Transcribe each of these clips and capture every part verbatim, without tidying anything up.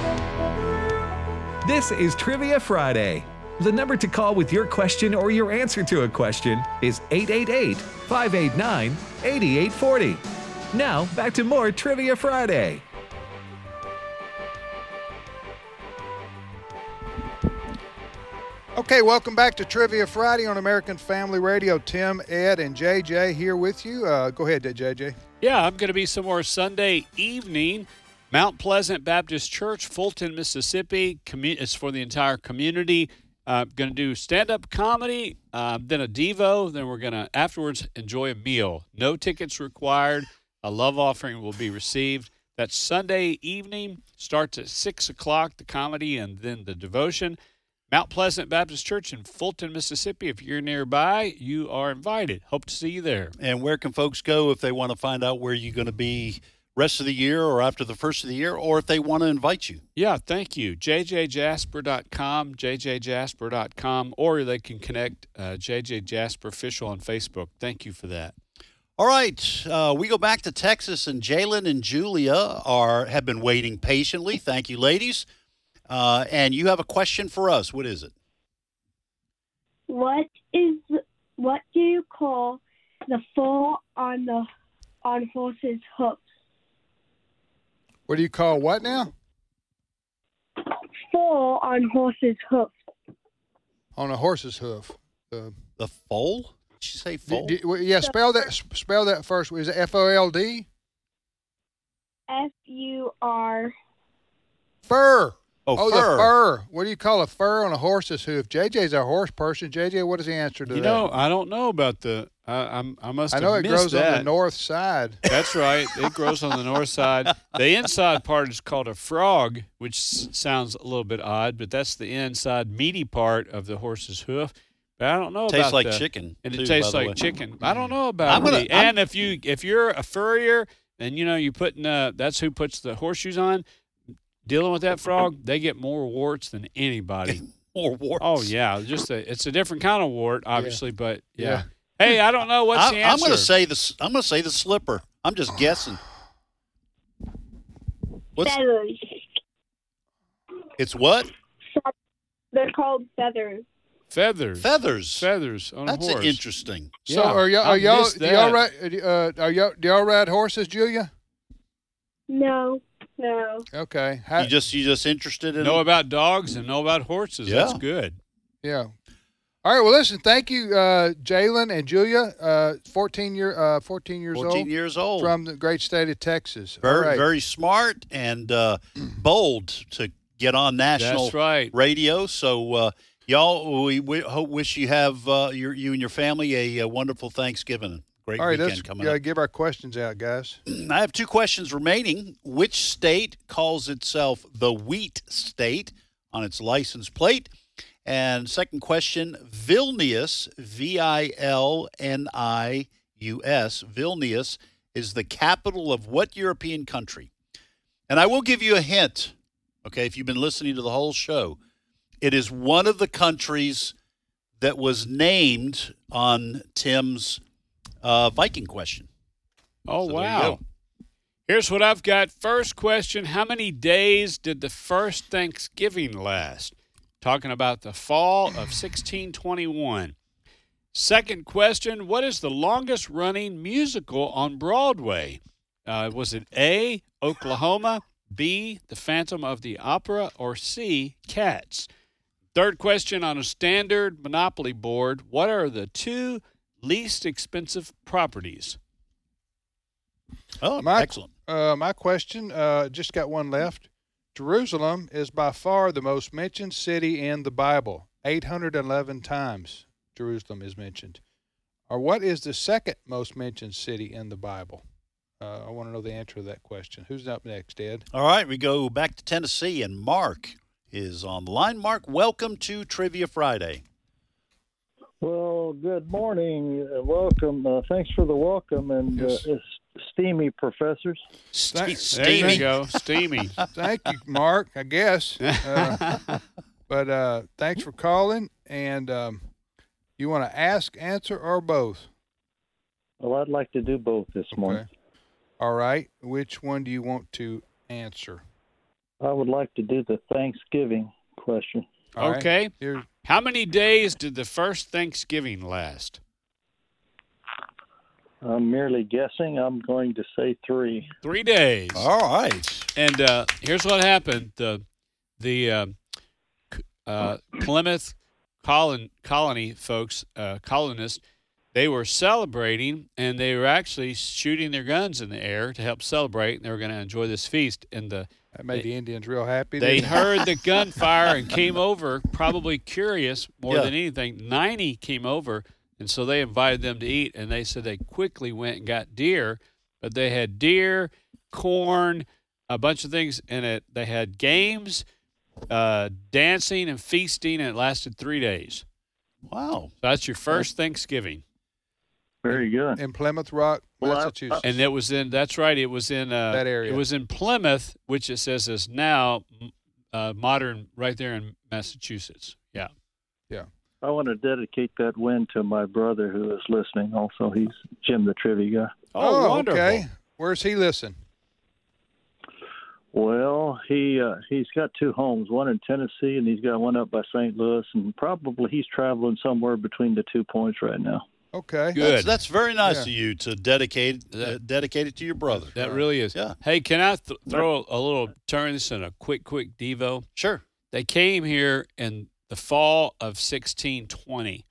This is Trivia Friday. The number to call with your question or your answer to a question is eight eight eight, five eight nine, eight eight four zero. Now, back to more Trivia Friday. Okay, welcome back to Trivia Friday on American Family Radio. Tim, Ed, and J J here with you. Uh, go ahead, J J. Yeah, I'm going to be somewhere Sunday evening. Mount Pleasant Baptist Church, Fulton, Mississippi. Commu- it's for the entire community. Uh, going to do stand-up comedy, uh, then a Devo. Then we're going to, afterwards, enjoy a meal. No tickets required. A love offering will be received. That's Sunday evening. Starts at six o'clock, the comedy, and then the devotion. Mount Pleasant Baptist Church in Fulton, Mississippi. If you're nearby, you are invited. Hope to see you there. And where can folks go if they want to find out where you're going to be rest of the year or after the first of the year, or if they want to invite you? Yeah, thank you. j j jasper dot com, j j jasper dot com, or they can connect uh, J J Jasper Official on Facebook. Thank you for that. All right, uh, we go back to Texas, and Jalen and Julia are have been waiting patiently. Thank you, ladies. Uh, and you have a question for us. What is it? What is what do you call the foal on the on horse's hoofs? What do you call what now? Foal on horse's hoofs. On a horse's hoof. Uh, The foal? Did you say foal? d- d- well, yeah, spell that. Spell that first. Is it F O L D? F U R. Fur. Oh, Oh, fur. the fur. What do you call a fur on a horse's hoof? J J's a horse person. J J, what is the answer to You that? know, I don't know about the. I, I'm. I must. I know have it missed grows that. on the north side. That's right. It grows on the north side. The inside part is called a frog, which s- sounds a little bit odd, but that's the inside meaty part of the horse's hoof. But I don't know Tastes about like the, chicken, and too, it tastes by the like way. chicken. I don't know about I'm gonna- the. I'm- And if you if you're a furrier and you know you putting uh, that's who puts the horseshoes on. Dealing with that frog, they get more warts than anybody. More warts. Oh yeah, just a, it's a different kind of wart, obviously, but yeah. Yeah. Hey, I don't know what's I, the I'm answer. going to say the. I'm going to say the slipper. I'm just guessing. What's Feathers. it's what? They're called feathers. feathers. Feathers. Feathers on That's a horse. interesting. So Yeah, are y'all? I Are y'all? missed Do y'all that. ride? Uh, are y'all? Do y'all ride horses, Julia? No, no. Okay. How, You just you just interested in Know about dogs and know about horses. Yeah. That's good. yeah. All right. Well, listen. Thank you, uh, Jalen and Julia. Uh, fourteen year, uh, fourteen years fourteen old, years old. from the great state of Texas. All very right. very smart and uh, bold to get on national That's right. radio. So uh, y'all, we, we hope wish you have uh, your you and your family a, uh wonderful Thanksgiving. Great All right. weekend Let's coming uh, up. give our questions out, guys. I have two questions remaining. Which state calls itself the Wheat State on its license plate? And second question, Vilnius, V I L N I U S, Vilnius is the capital of what European country? And I will give you a hint, okay, if you've been listening to the whole show. It is one of the countries that was named on Tim's uh, Viking question. Oh, So there you wow. go. Here's what I've got. First question, how many days did the first Thanksgiving last? Talking about the fall of sixteen twenty-one. Second question, what is the longest running musical on Broadway? Uh, was it A, Oklahoma, B, The Phantom of the Opera, or C, Cats? Third question, on a standard Monopoly board, what are the two least expensive properties? Oh, My- excellent. Uh, my question, uh, just got one left. Jerusalem is by far the most mentioned city in the Bible. eight hundred eleven times Jerusalem is mentioned. Or what is the second most mentioned city in the Bible? Uh, I want to know the answer to that question. Who's up next, Ed? All right, we go back to Tennessee, and Mark is on the line. Mark, welcome to Trivia Friday. Well, good morning. Uh, welcome. Uh, thanks for the welcome and Yes. uh, it's steamy professors. Thank- There you Steamy. go, steamy. Thank you, Mark, I guess. Uh, but uh, thanks for calling. And um, you want to ask, answer, or both? Well, I'd like to do both this morning. All right. Which one do you want to answer? I would like to do the Thanksgiving question. All right. Okay. Here- How many days did the first Thanksgiving last? I'm merely guessing. I'm going to say three. Three days. All right. And uh, here's what happened: the the uh, c- uh, Plymouth colon, colony folks, uh, colonists, they were celebrating, and they were actually shooting their guns in the air to help celebrate. And they were going to enjoy this feast. And the That made They- the Indians real happy. they didn't heard the gunfire and came over, probably curious more Yeah. than anything. ninety came over, and so they invited them to eat, and they said they quickly went and got deer, but they had deer, corn, a bunch of things in it. They had games, uh, dancing, and feasting, and it lasted three days. Wow. So that's your first Thanksgiving. Very good. in Plymouth Rock, Well, I- Massachusetts. And it was in, that's right, it was in uh, That area. It was in Plymouth, which it says is now uh, modern, right there in Massachusetts. Yeah. I want to dedicate that win to my brother who is listening. Also, he's Jim the Trivia Guy. Oh, wonderful. okay. Where's he listen? Well, he uh, he's got two homes, one in Tennessee, and he's got one up by Saint Louis, and probably he's traveling somewhere between the two points right now. Okay. Good. That's, that's very nice Yeah. of you to dedicate uh, dedicate it to your brother. That really is. Yeah. Hey, can I th- throw a little turn this in a quick, quick Devo? Sure. They came here in the fall of sixteen twenty.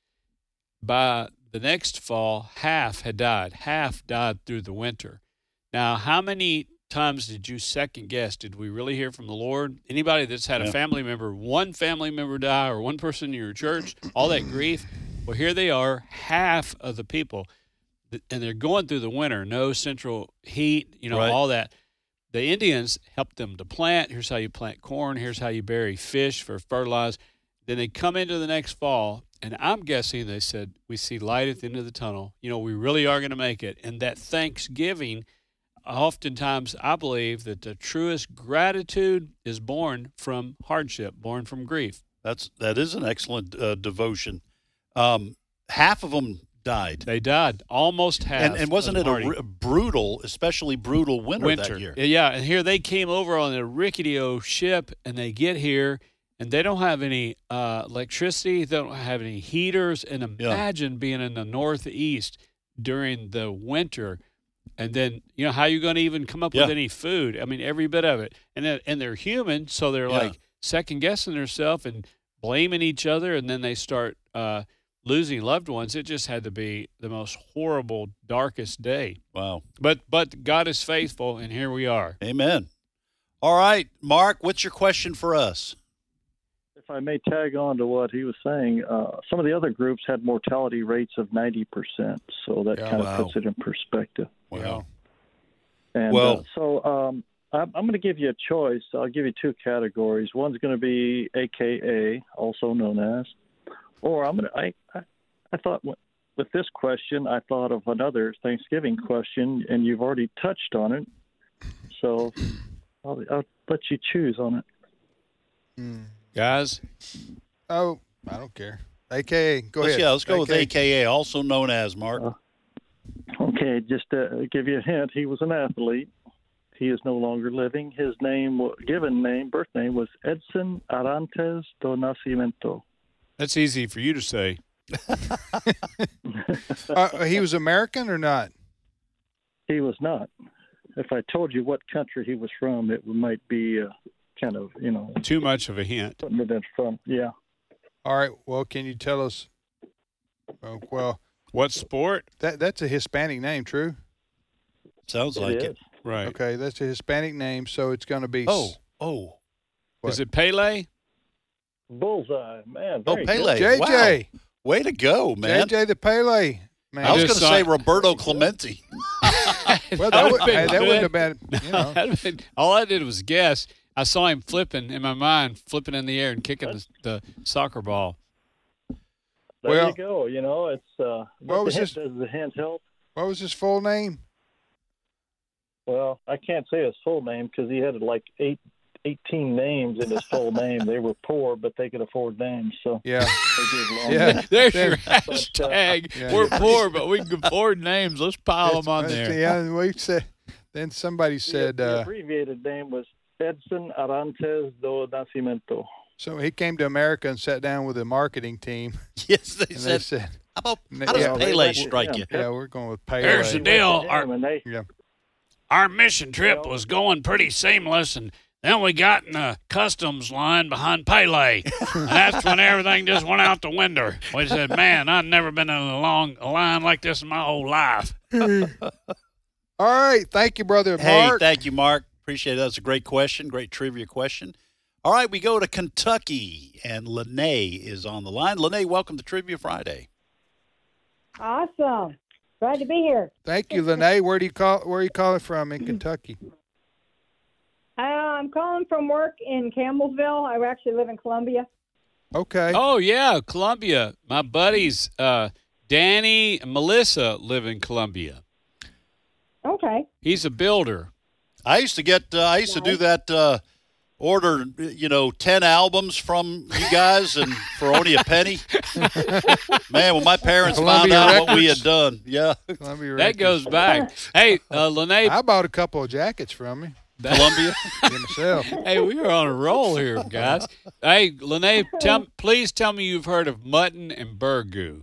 By the next fall, half had died. Half died through the winter. Now, how many times did you second guess? Did we really hear from the Lord? Anybody that's had Yeah. a family member, one family member die, or one person in your church, all that grief? Well, here they are, half of the people, th- and they're going through the winter, no central heat, you know, Right. all that. The Indians helped them to plant. Here's how you plant corn. Here's how you bury fish for fertilize. Then they come into the next fall, and I'm guessing they said, we see light at the end of the tunnel. You know, we really are going to make it. And that Thanksgiving, oftentimes I believe that the truest gratitude is born from hardship, born from grief. That's that is an excellent uh, devotion. Um, half of them died. They died, almost half. And, and wasn't of it the a, party. r- brutal, especially brutal winter, that year? Yeah, and here they came over on a rickety old ship, and they get here, and they don't have any uh, electricity. They don't have any heaters. And imagine being in the Northeast during the winter, and then you know how you going to even come up Yeah. with any food? I mean, every bit of it. And then, and they're human, so they're Yeah. like second guessing themselves and blaming each other, and then they start uh, losing loved ones. It just had to be the most horrible, darkest day. Wow. But but God is faithful, and here we are. Amen. All right, Mark, what's your question for us? If I may tag on to what he was saying, uh, some of the other groups had mortality rates of ninety percent, so that Yeah, kind of wow. puts it in perspective. Wow. And Well- uh, so um, I'm, I'm going to give you a choice. I'll give you two categories. One's going to be A K A, also known as, or I'm going to. I, I I thought w- with this question, I thought of another Thanksgiving question, and you've already touched on it. So I'll, I'll let you choose on it. Hmm. Guys, Oh, I don't care. A K A, go Let's, ahead. yeah, let's go with A K A. A K A, also known as, Mark. Uh, Okay, just to give you a hint, he was an athlete. He is no longer living. His name, wa- given name, birth name, was Edson Arantes do Nascimento. that's easy for you to say. Uh, he was American or not? He was not. If I told you what country he was from, it might be uh, kind of, you know, Too much of a hint. putting it in front. Yeah. All right. Well, can you tell us? Oh, well, What sport? that that's a Hispanic name, true? Sounds like it it. is. Right. Okay, that's a Hispanic name, so it's going to be. Oh, s- oh. What? Is it Pele? Bullseye, man. Oh, Very Pele. good. J J, Way to go, man. J J the Pele. Man. I was going just to saw say it. Roberto Clemente. well, that, That'd would, been hey, that wouldn't have good. been. You know, That'd been- all I did was guess. I saw him flipping in my mind, flipping in the air and kicking the, the soccer ball. There Well- you go. You know, it's. Uh, What was the his- hint, Does the hint help? what was his full name? Well, I can't say his full name because he had like eight, eighteen names in his full name. They were poor, but they could afford names, so Yeah, they gave long Yeah. names. There's There- your hashtag. Yeah. We're poor, but we can afford names. Let's pile them on It's- there. Yeah, and we said. Then somebody said. the, the Uh, abbreviated name was Edson Arantes do Nascimento. So he came to America and sat down with the marketing team, Yes, they and said, they said, how about Yeah, how does they Pele went- strike you? "Yeah, we're going with Pele." Here's the deal. They Our, went to him and they, Yeah. our mission trip was going pretty seamless, and then we got in the customs line behind Pele. And that's when everything just went out the window. We said, man, I've never been in a long a line like this in my whole life. All right, thank you, brother Hey, Mark. thank you, Mark. Appreciate it. That's a great question, great trivia question. All right, we go to Kentucky, and Lene is on the line. Lene, welcome to Trivia Friday. Awesome. Glad to be here. Thank you, Lene. Where do you call? Where are you calling from in Kentucky? Uh, I'm calling from work in Campbellsville. I actually live in Columbia. Okay. Oh, yeah, Columbia. My buddies, uh, Danny and Melissa, live in Columbia. Okay. He's a builder. I used to get, uh, I used to do that, uh, order, you know, ten albums from you guys and for only a penny. Man, when my parents Columbia found out what we Records. had done, yeah, Columbia That Records. goes back. Hey, uh, Lene, I bought a couple of jackets from you Columbia. myself. hey, we are on a roll here, guys. Hey, Lene, tell, please tell me you've heard of mutton and burgoo.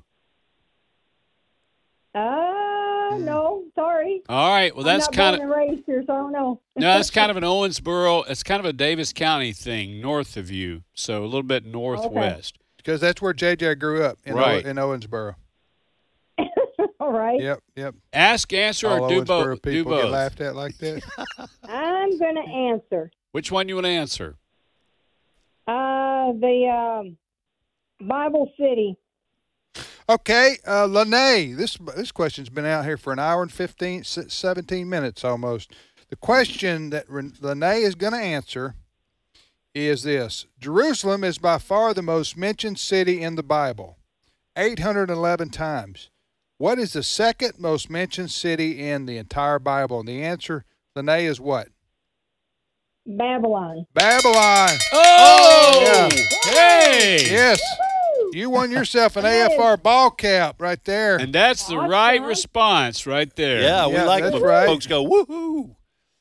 Uh, no, sorry. All right, well, that's I'm not kind born of and raised here, so I don't know. no, that's kind of an Owensboro. It's kind of a Davis County thing, north of you, so a little bit northwest. Because that's where J J grew up, in, Right. o- in Owensboro. All right. Yep, yep. Ask, answer, All or do Owensboro both. Do people get both. laughed at like that. I'm going to answer. Which one you want to answer? Uh, the um, Bible City. Okay, uh, Lene, this this question's been out here for an hour and fifteen, s- seventeen minutes almost. The question that Ren- Lene is going to answer is this. Jerusalem is by far the most mentioned city in the Bible, eight hundred eleven times. What is the second most mentioned city in the entire Bible? And the answer, Lene, is what? Babylon. Babylon. Oh, Yeah. hey! Yes. You won yourself an A F R ball cap right there. And that's the right response right there. Yeah, we Yeah, like that's when right. folks go, woohoo.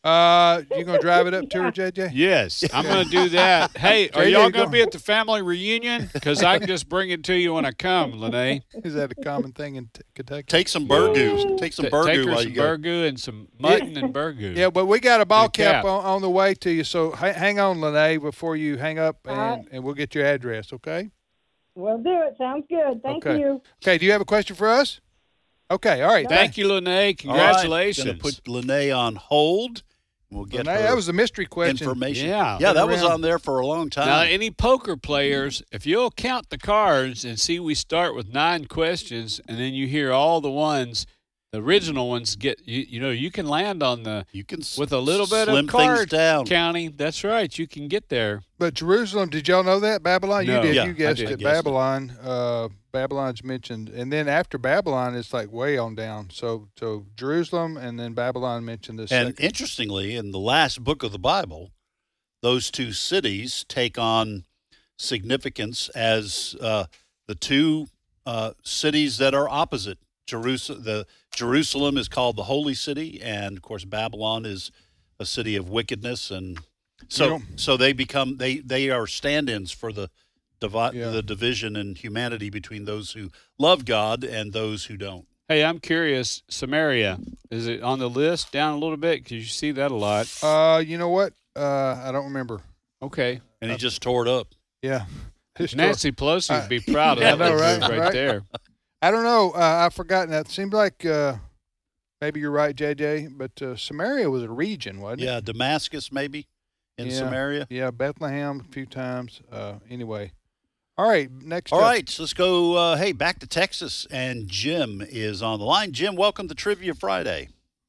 Uh, you going to drive it up to her, J J? Yes, I'm going to do that. Hey, are J J, y'all go- going to be at the family reunion? Because I can just bring it to you when I come, Lene. Is that a common thing in t- Kentucky? Take some burgoo. Take some Ta- burgoo Take her while some you go. burgoo and some mutton and burgoo. Yeah, but we got a ball Good cap, cap. On, on the way to you, so ha- hang on, Lene, before you hang up, and, All right. and we'll get your address, okay? We'll do it. Sounds good. Thank Okay. you. Okay, do you have a question for us? Okay, all right. Thank you, Lene. All right, Congratulations. gonna put Lene on hold. We'll get Lene, her that was a mystery question. information. Yeah. yeah, that was Around. on there for a long time. Now, any poker players, if you'll count the cards and see we start with nine questions, and then you hear all the ones, the original ones get, you, you know, you can land on the, you can s- with a little bit slim of card things down. counting. That's right. You can get there. But Jerusalem, did y'all know that? Babylon? No. You did. Yeah, you I guessed did. it. Guessed it. Babylon. Uh, Babylon's mentioned. And then after Babylon, it's like way on down. So so Jerusalem and then Babylon mentioned this And second. interestingly, in the last book of the Bible, those two cities take on significance as uh, the two uh, cities that are opposite. Jerusalem, the Jerusalem is called the Holy City, and of course Babylon is a city of wickedness, and so You know- so they become they they are stand-ins for the divi- Yeah. the division in humanity between those who love God and those who don't. Hey, I'm curious. Samaria, is it on the list down a little bit? Because you see that a lot. Uh, you know what? Uh, I don't remember. Okay. And he just tore it up. Yeah. Just Nancy Pelosi would be proud of I that know, move right? right, Right. there. I don't know. Uh, I've forgotten that. Seemed like uh, maybe you're right, J J. But uh, Samaria was a region, wasn't it? Yeah, Damascus maybe in Yeah. Samaria. Yeah, Bethlehem a few times. Uh, anyway. All right. Next. All up. right, so let's go. Uh, hey, back to Texas, and Jim is on the line. Jim, welcome to Trivia Friday.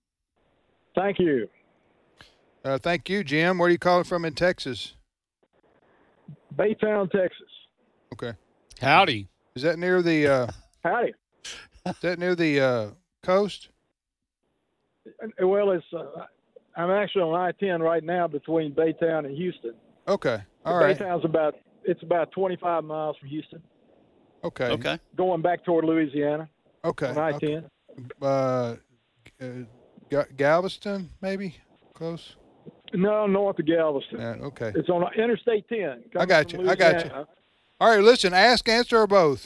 Thank you. Uh, thank you, Jim. Where are you calling from in Texas? Baytown, Texas. Okay. Howdy. Is that near the? Uh, Howdy. is that near the uh, coast? Well, it's uh, I'm actually on I ten right now between Baytown and Houston. Okay. All right. Baytown's about it's about twenty-five miles from Houston, Okay. Okay. going back toward Louisiana Okay. on I okay. ten. Uh, uh, Ga- Galveston, maybe close. No, north of Galveston. Yeah, okay. It's on Interstate ten. I got coming you. from I got you. Louisiana. All right, listen, ask, answer, or both?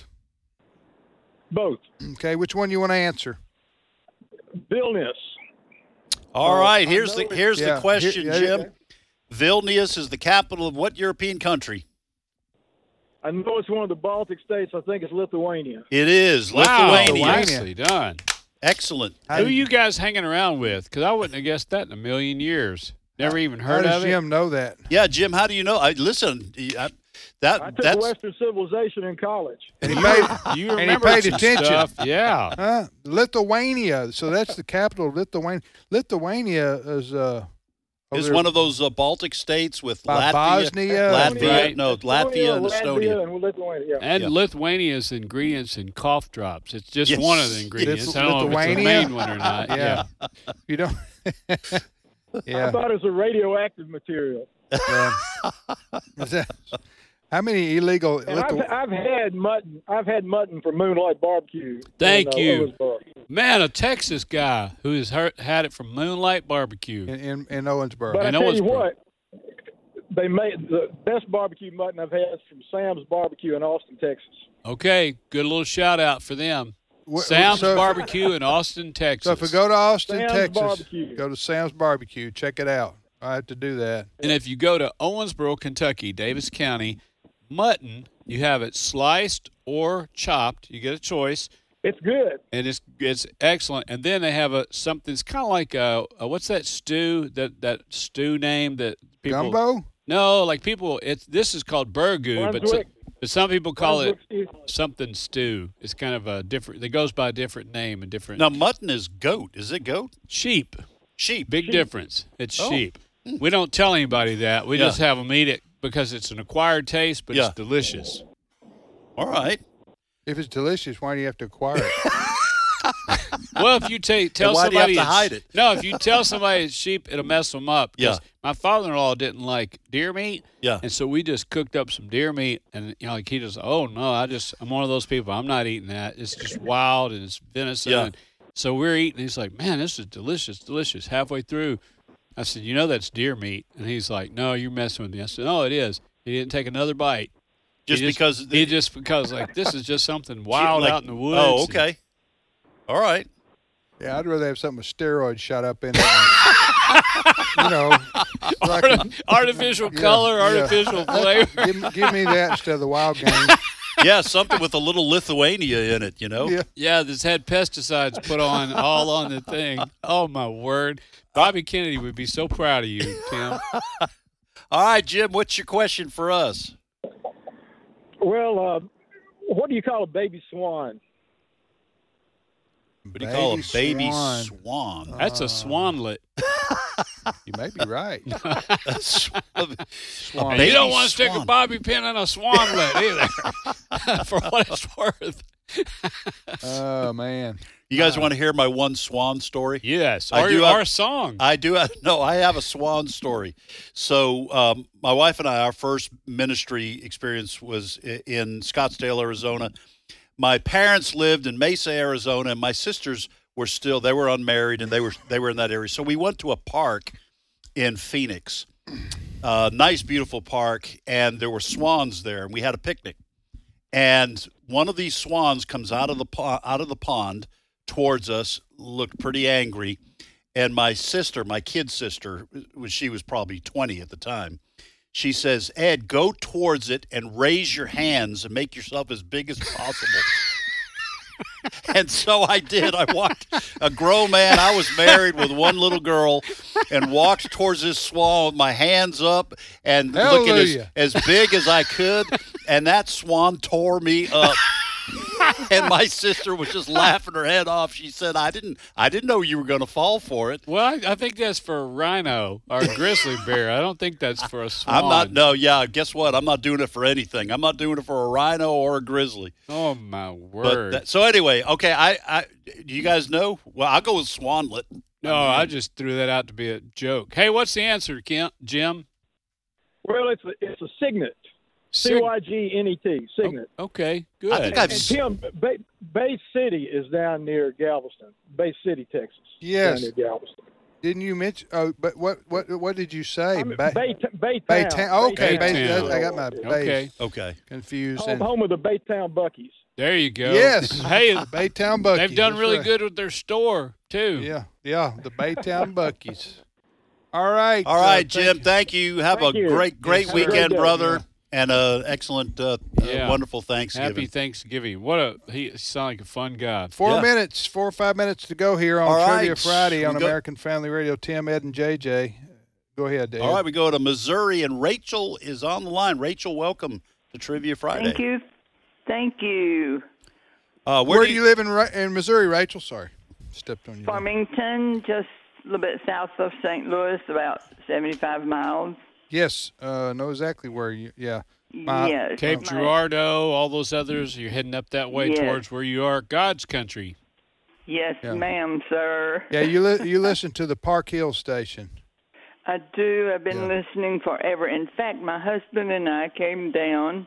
Both. Okay, which one you want to answer? Vilnius. All Oh, right, I here's know the it. here's Yeah, the question, here- yeah, Jim. yeah. Vilnius is the capital of what European country? I know it's one of the Baltic states. I think it's Lithuania. It is Wow, Lithuania. nicely done. Excellent. How Who do are you guys hanging around with? Because I wouldn't have guessed that in a million years. Never even How heard does of it. Jim know that? Yeah, Jim, how do you know? I listen. I, that I took that's Western civilization in college. And he paid, You and he remember paid some attention. stuff. Yeah. Huh? Lithuania. So that's the capital of Lithuania. Lithuania is uh over is there one of those uh, Baltic states with by Latvia, Bosnia. Latvia, Right. no, Latvia and Latvia Estonia. and Lithuania. Yeah. And Yeah. Lithuania's ingredients in cough drops. It's just Yes. one of the ingredients. It's I don't know if it's the Lithuania? main one or not. Yeah. Yeah. You don't. I yeah. thought it was a radioactive material. yeah. Is that- How many illegal? And I've, Lithu- I've had mutton. I've had mutton from Moonlight Barbecue. Thank in, uh, you. Owensboro. Man, a Texas guy who has heard, had it from Moonlight Barbecue. in, in in Owensboro. But I I know tell it's you bro- what, they made the best barbecue mutton I've had is from Sam's Barbecue in Austin, Texas. Okay, good little shout out for them. Wh- Sam's so- Barbecue in Austin, Texas. So if we go to Austin, Sam's Texas, Barbecue. go to Sam's Barbecue. Check it out. I have to do that. And if you go to Owensboro, Kentucky, Davis County, mutton, you have it sliced or chopped. You get a choice, It's good. and it's it's excellent. And then they have a something. It's kind of like a, a what's that stew that that stew name that people Gumbo. No, like people. It's this is called burgoo, but some, Brunswick. but some people call it Brunswick stew. something stew. It's kind of a different. It goes by a different name and different Now, mutton is goat. Is it goat? sheep. Sheep. Big difference. It's Oh. sheep. We don't tell anybody that. We Yeah. just have them eat it because it's an acquired taste, but Yeah. it's delicious. All right. If it's delicious, why do you have to acquire it? Well, if you ta- tell why do you have somebody to it's- hide it? No, if you tell somebody it's sheep, it'll mess them up. 'Cause Yeah. My father-in-law didn't like deer meat. Yeah. And so we just cooked up some deer meat, and you know, like he just, oh no, I just, I'm one of those people. I'm not eating that. It's just wild and it's venison. Yeah. And so we're eating. He's like, man, this is delicious, delicious. Halfway through, I said, you know that's deer meat, and he's like, no, you're messing with me. I said, no, it is. He didn't take another bite. Just he because he just because like this is just something wild like- out in the woods. Oh, and- okay. All right. Yeah, I'd rather have something with steroids shot up in it. than- you know, so I can- artificial yeah, color, yeah. artificial flavor. give, me- give me that instead of the wild game. Yeah, something with a little Lithuania in it, you know? Yeah. Yeah, this had pesticides put on all on the thing. Oh my word. Bobby Kennedy would be so proud of you, Tim. All right, Jim, what's your question for us? Well, uh, what do you call a baby swan? What do you call a baby swan. swan? That's a swanlet. You may be right. Swan. You baby don't want to stick a swan. bobby pin in a swanlet either. For what it's worth. Oh man. You guys want to hear my one swan story? Yes. I Or do your have- our song. I do have, no, I have a swan story. So um, my wife and I, our first ministry experience was i- in Scottsdale, Arizona. My parents lived in Mesa, Arizona, and my sisters were still, they were unmarried, and they were they were in that area. So we went to a park in Phoenix, uh, nice, beautiful park, and there were swans there, and we had a picnic. And one of these swans comes out of the po- out of the pond towards us, looked pretty angry. And my sister, my kid sister, was she was probably twenty at the time. She says, "Ed, go towards it and raise your hands and make yourself as big as possible." And so I did. I walked, a grown man. I was married with one little girl, and walked towards this swan with my hands up and looking as, Hallelujah. as big as I could. And that swan tore me up. And my sister was just laughing her head off. She said, "I didn't, I didn't know you were going to fall for it." Well, I, I think that's for a rhino or a grizzly bear. I don't think that's for a swan. I'm not. No, yeah. Guess what? I'm not doing it for anything. I'm not doing it for a rhino or a grizzly. Oh my But word. that, so anyway, okay. I, I, do you guys know? Well, I'll go with swanlet. no, I just threw that out to be a joke. Hey, what's the answer, Kim, Jim? Well, it's a, it's a cygnet. C Sig- Y G N E T, cygnet. Okay, good. I think I've And s- Tim, Bay, Bay City is down near Galveston. Bay City, Texas. Yes. Down near Galveston. Didn't you mention? Oh, but what what what did you say? I mean, Ba- Bay, Baytown. Baytown. Okay, Baytown. Bay- I got my Okay. base Okay. confused. Home, And home of the Baytown Buckies. There you go. yes, Hey, Baytown Buckies. they've done that's really right. good with their store, too. Yeah, yeah, the Baytown Buckies. All right. All right, uh, Jim. Thank you. Have Thank a you. great, great Yes, sir. weekend, Great day. brother, and a excellent, uh, Yeah. uh, wonderful Thanksgiving. Happy Thanksgiving. What a he sounds like a fun guy. Four Yeah. minutes, four or five minutes to go here on All Trivia right. Friday on We go- American Family Radio. Tim, Ed, and J J. Go ahead, Dave. All right, we go to Missouri, and Rachel is on the line. Rachel, welcome to Trivia Friday. Thank you. Thank you. Uh, Where, where, do you live in Ra- in Missouri, Rachel? Sorry, stepped on you. Farmington, just a little bit south of Saint Louis, about seventy-five miles. Yes, uh, know exactly where you. Yeah, My- yes. Cape my- Girardeau, all those others, you're heading up that way Yes. towards where you are, God's country. Yes, Yeah. ma'am, sir. yeah. You li- you listen to the Park Hill station. I do. I've been Yeah. listening forever. In fact, my husband and I came down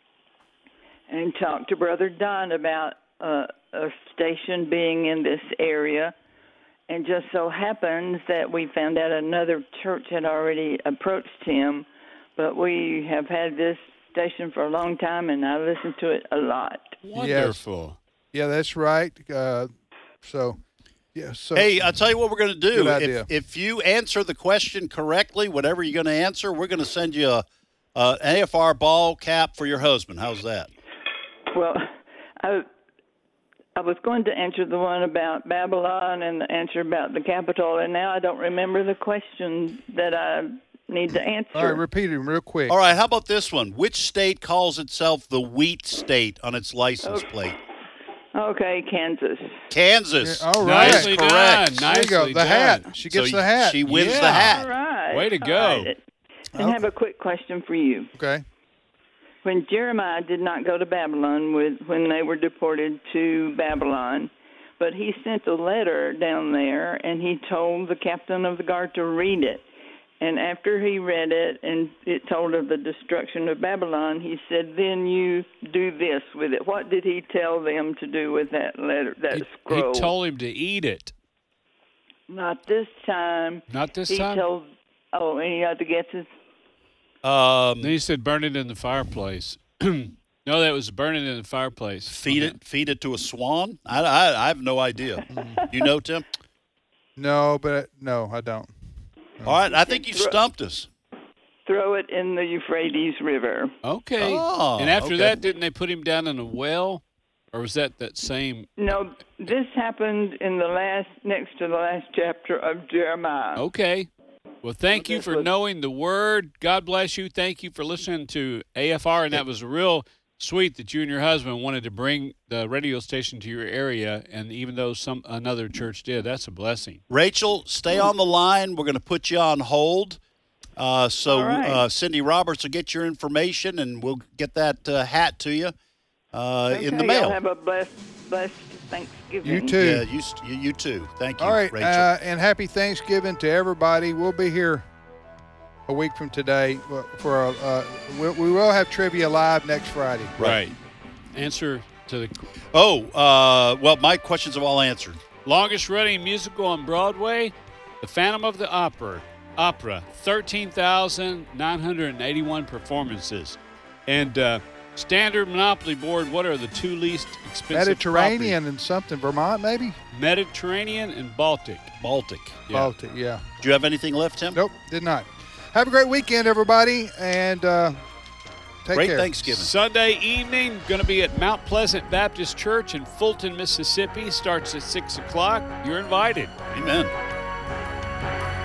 and talked to Brother Don about uh, a station being in this area. And just so happens that we found out another church had already approached him. But we have had this station for a long time, and I listen to it a lot. Wonderful. Yeah, that's right. Uh, so, yeah. So Hey, I'll tell you what we're going to do. Good If, idea. if you answer the question correctly, whatever you're going to answer, we're going to send you a, a A F R ball cap for your husband. How's that? Well, I I was going to answer the one about Babylon and the answer about the capital, and now I don't remember the question that I need to answer. all right, repeat it real quick. All right, how about this one? Which state calls itself the wheat state on its license Okay. plate? Okay, Kansas. Kansas. Yeah, all right. Nicely Correct. done. There you go. Nicely The done. hat. She gets So the hat. She wins Yeah. the hat. All right. Way to all go. right. And I have a quick question for you. okay. When Jeremiah did not go to Babylon with when they were deported to Babylon, but he sent a letter down there and he told the captain of the guard to read it. And after he read it and it told of the destruction of Babylon, he said, then you do this with it. What did he tell them to do with that letter, that He, scroll? he told him to eat it. Not this time. Not this he time? told, oh, any other guesses? Um, Then he said, burn it in the fireplace. no, that was burn it in the fireplace. feed it, feed it to a swan. I, I, I have no idea. You know, Tim? No, but no, I don't. All right, I think you stumped us. Throw it in the Euphrates River. Okay. Oh, and after okay. that, didn't they put him down in a well? Or was that that same? No, this happened in the last, next to the last chapter of Jeremiah. Okay. Well, thank you This for was- knowing the word. God bless you. Thank you for listening to A F R. And that was real sweet that you and your husband wanted to bring the radio station to your area. And even though some another church did, that's a blessing. Rachel, stay on the line. We're going to put you on hold. Uh, so All right. uh, Cindy Roberts will get your information, and we'll get that uh, hat to you uh, Okay, in the y'all mail. have a blessed, blessed Thanksgiving. You too. Yeah, you, st- you, you too. Thank you, All right, Rachel. uh, and happy Thanksgiving to everybody. We'll be here a week from today for a, uh, we, we will have trivia live next Friday. Right. Answer to the oh, uh, well, my questions are all answered. longest running musical on Broadway, The Phantom of the Opera. Opera, thirteen thousand nine hundred eighty-one performances. And uh, Standard Monopoly Board, what are the two least expensive Mediterranean and something, Vermont maybe? properties? Mediterranean and Baltic. Baltic. Yeah. Baltic, yeah. Do you have anything left, Tim? Nope, did not. Have a great weekend, everybody, and uh, take Great care. Thanksgiving. Sunday evening, going to be at Mount Pleasant Baptist Church in Fulton, Mississippi. Starts at six o'clock. You're invited. Amen.